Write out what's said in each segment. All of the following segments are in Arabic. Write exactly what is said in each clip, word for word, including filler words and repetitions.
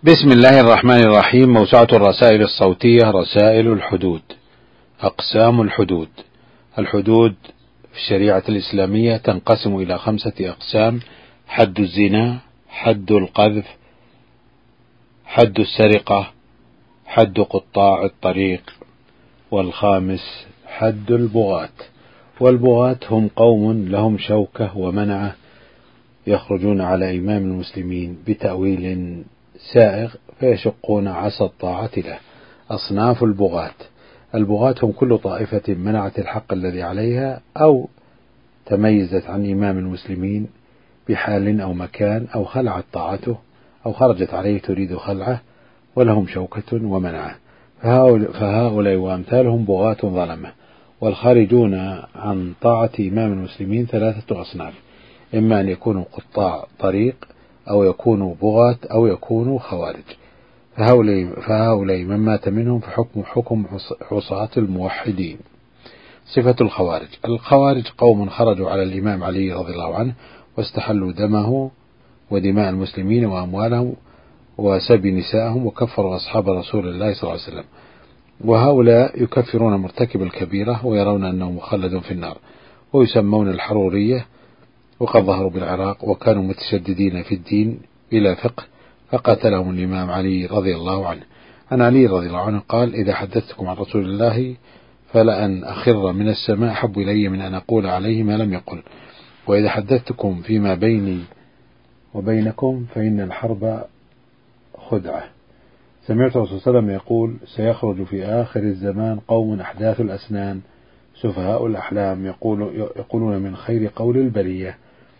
بسم الله الرحمن الرحيم. موسوعة الرسائل الصوتية رسائل الحدود. أقسام الحدود. الحدود في الشريعة الإسلامية تنقسم إلى خمسة أقسام: حد الزنا، حد القذف، حد السرقة، حد قطاع الطريق، والخامس حد البغاة. والبغاة هم قوم لهم شوكة ومنعة يخرجون على إمام المسلمين بتأويل سائغ فيشقون عصا الطاعة له. أصناف البغاة: البغاة هم كل طائفة منعت الحق الذي عليها أو تميزت عن إمام المسلمين بحال أو مكان أو خلعت طاعته أو خرجت عليه تريد خلعه ولهم شوكة ومنعه، فهؤلاء وأمثالهم بغاة ظلمة. والخارجون عن طاعة إمام المسلمين ثلاثة أصناف: إما أن يكونوا قطاع طريق أو يكونوا بغاة أو يكونوا خوارج. فهؤلاء, فهؤلاء من مات منهم فحكم حكم عصاة الموحدين. صفة الخوارج: الخوارج قوم خرجوا على الإمام علي رضي الله عنه واستحلوا دمه ودماء المسلمين وأموالهم وسبي نسائهم وكفروا أصحاب رسول الله صلى الله عليه وسلم، وهؤلاء يكفرون مرتكب الكبيرة ويرون أنه مخلد في النار، ويسمون الحرورية، وقد ظهروا بالعراق وكانوا متشددين في الدين إلى فقه، فقاتلهم الإمام علي رضي الله عنه. عن علي رضي الله عنه قال: إذا حدثتكم عن رسول الله فلأن أخر من السماء أحب إلي من أن أقول عليه ما لم يقل، وإذا حدثتكم فيما بيني وبينكم فإن الحرب خدعة. سمعت رسول الله صلى الله عليه وسلم يقول: سيخرج في آخر الزمان قوم أحداث الأسنان سفهاء الأحلام يقول يقولون من خير قول البرية،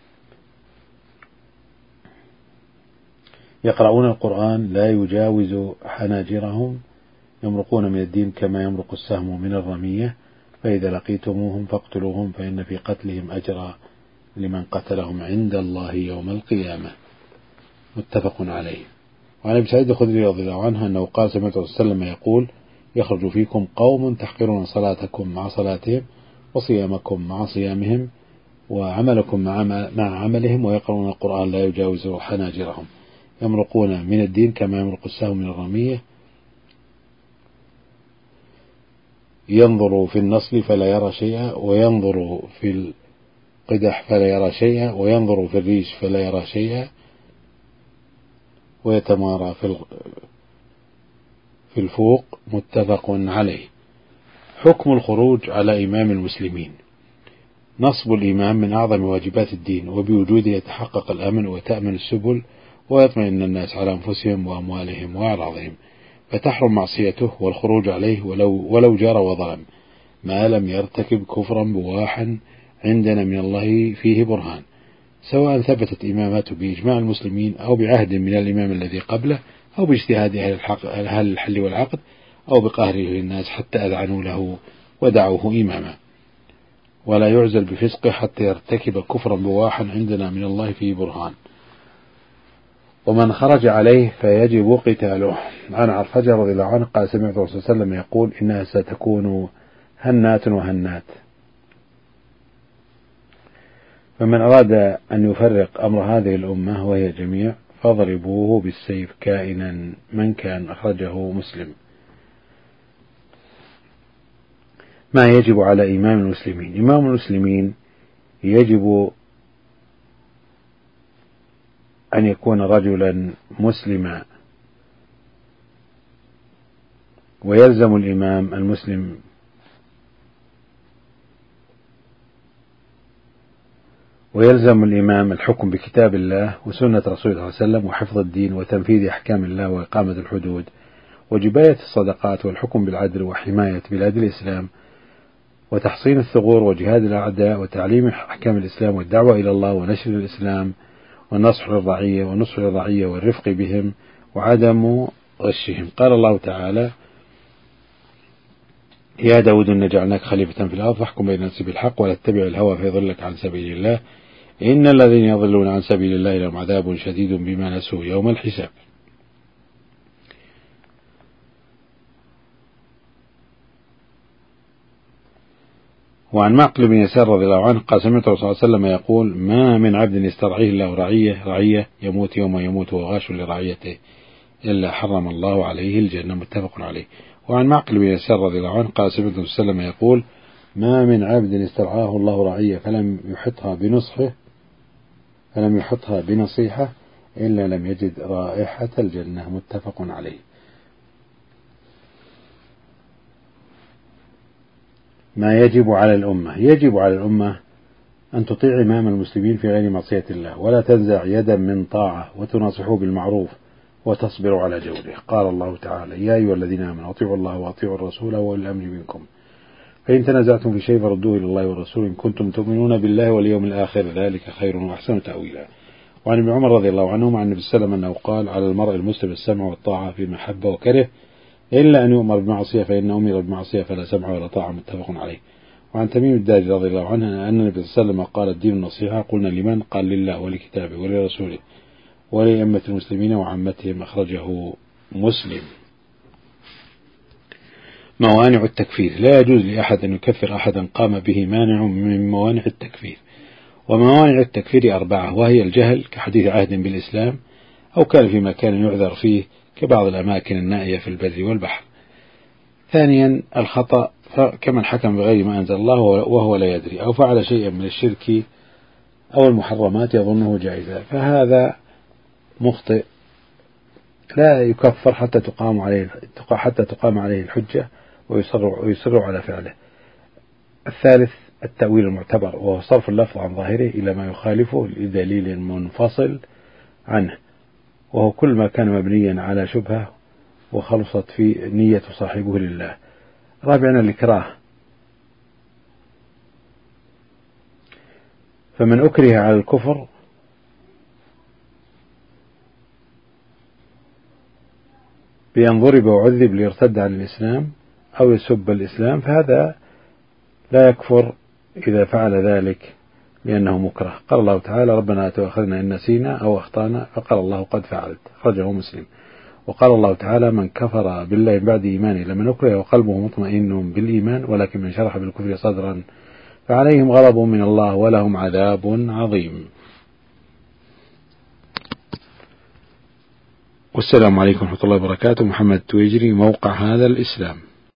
يقرؤون القرآن لا يجاوز حناجرهم، يمرقون من الدين كما يمرق السهم من الرمية، فإذا لقيتموهم فاقتلوهم فإن في قتلهم أجرا لمن قتلهم عند الله يوم القيامة. متفق عليه. وعن ابي سعيد الخدري رضي الله عنه أنه قال: سمعت رسول الله صلى الله عليه وسلم يقول: يخرج فيكم قوم تحقرون صلاتكم مع صلاتهم وصيامكم مع صيامهم وعملكم مع عملهم ويقرؤون القرآن لا يجاوز حناجرهم، يمرقون من الدين كما يمرق السهم من الرمية، ينظر في النصل فلا يرى شيئا، وينظر في القدح فلا يرى شيئا، وينظر في الريش فلا يرى شيئا، ويتمارى في في الفوق. متفق عليه. حكم الخروج على إمام المسلمين: نصب الإمام من أعظم واجبات الدين، وبوجوده يتحقق الأمن وتأمن السبل ويطمئن الناس على أنفسهم وأموالهم وأعراضهم، فتحرم معصيته والخروج عليه ولو, ولو جار وظلم، ما لم يرتكب كفرا بواحا عندنا من الله فيه برهان، سواء ثبتت إمامته بإجماع المسلمين أو بعهد من الإمام الذي قبله أو باجتهاد أهل الحل والعقد أو بقهره الناس حتى أذعنوا له ودعوه إماما، ولا يعزل بفسقه حتى يرتكب كفرا بواحا عندنا من الله فيه برهان. ومن خرج عليه فيجب قتاله. عن عرفجة رضي الله عنه قال: سمعت الرسول صلى الله عليه وسلم يقول: إنها ستكون هنات وهنات، فمن أراد أن يفرق أمر هذه الأمة وهي جميع فاضربوه بالسيف كائنا من كان. أخرجه مسلم. ما يجب على إمام المسلمين: إمام المسلمين يجب أن يكون رجلا مسلما، ويلزم الإمام المسلم ويلزم الإمام الحكم بكتاب الله وسنة رسول الله صلى الله عليه وسلم وحفظ الدين وتنفيذ أحكام الله وإقامة الحدود وجباية الصدقات والحكم بالعدل وحماية بلاد الإسلام وتحصين الثغور وجهاد الأعداء وتعليم أحكام الإسلام والدعوة إلى الله ونشر الإسلام والنصح للرعية والنصح للرعية والرفق بهم وعدم غشهم. قال الله تعالى: يا داود إنا جعلناك خليفة في الأرض فاحكم بين الناس بالحق ولا تتبع الهوى فيضلك عن سبيل الله إن الذين يضلون عن سبيل الله لهم عذاب شديد بما نسوا يوم الحساب. وعن معقل بن يسار رضي الله عنه قال: سمعت الرسول صلى الله عليه وسلم يقول: ما من عبد يسترعيه الله رعية رعية يموت يوم يموت وغاش لرعيته إلا حرم الله عليه الجنة، متفق عليه. وعن معقل بن يسار رضي الله عنه قال سمعت النبي صلى الله عليه وسلم يقول: ما من عبد استرعاه الله رعية فلم يحطها بنصحه فلم يحطها بنصيحة إلا لم يجد رائحة الجنة، متفق عليه. ما يجب على الأمة: يجب على الأمة أن تطيع إمام المسلمين في غير معصية الله، ولا تنزع يدا من طاعة، وتناصحه بالمعروف وتصبر على جوره. قال الله تعالى: يا أيها الذين آمنوا أطيعوا الله وأطيعوا الرسول وأولي الأمر منكم، فإن تنازعتم في شيء فردوه إلى الله والرسول إن كنتم تؤمنون بالله واليوم الآخر، ذلك خير وأحسن تأويلا. وعن ابن عمر رضي الله عنهما عن النبي صلى الله عليه وسلم أنه قال: على المرء المسلم السمع والطاعة في محبة وكره، إلا أن يؤمر بمعصية فإن أمر بمعصية فلا سمع ولا طاعة، متفق عليه. وعن تميم الداري رضي الله عنه أن النبي صلى الله عليه وسلم قال: الدين النصيحة. قلنا: لمن؟ قال: لله ولكتابه ولرسوله ولأئمة المسلمين وعامتهم، أخرجه مسلم. موانع التكفير: لا يجوز لأحد أن يكفر أحدا قام به مانع من موانع التكفير. وموانع التكفير أربعة، وهي الجهل كحديث عهد بالإسلام، أو كان في مكان يعذر فيه كبعض الأماكن النائية في البر والبحر. ثانيا الخطأ كمن حكم بغير ما أنزل الله وهو لا يدري، أو فعل شيئا من الشرك أو المحرمات يظنه جائزا، فهذا مخطئ لا يكفر حتى تقام عليه حتى تقام عليه الحجة ويصر ويصر على فعله. الثالث التأويل المعتبر، وهو صرف اللفظ عن ظاهره إلى ما يخالفه لدليل منفصل عنه، وهو كل ما كان مبنيا على شبهة وخلصت في نية صاحبه لله. رابعا الإكراه، فمن أكره على الكفر بأن ضرب وعذب ليرتد عن الإسلام أو يسب الإسلام، فهذا لا يكفر إذا فعل ذلك لأنه مكره. قال الله تعالى: ربنا لا تؤاخذنا إن نسينا أو أخطأنا، فقال الله: قد فعلت، أخرجه مسلم. وقال الله تعالى: من كفر بالله بعد إيمانه لمن أكره وقلبه مطمئن بالإيمان ولكن من شرح بالكفر صدرا فعليهم غضب من الله ولهم عذاب عظيم. والسلام عليكم ورحمة الله وبركاته. محمد التويجري، موقع هذا الإسلام.